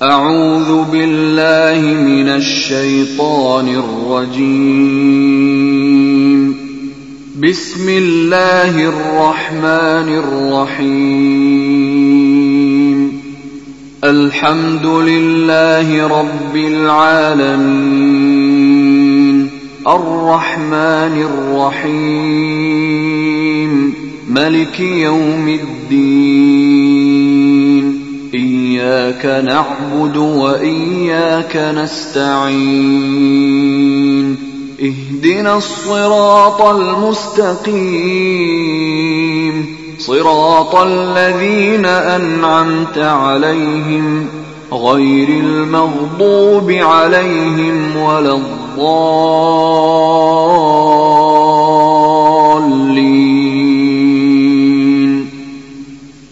أعوذ بالله من الشيطان الرجيم. بسم الله الرحمن الرحيم. الحمد لله رب العالمين، الرحمن الرحيم، ملك يوم الدين. إياك نعبد وإياك نستعين. اهدنا الصراط المستقيم، صراط الذين أنعمت عليهم غير المغضوب عليهم ولا الضالين.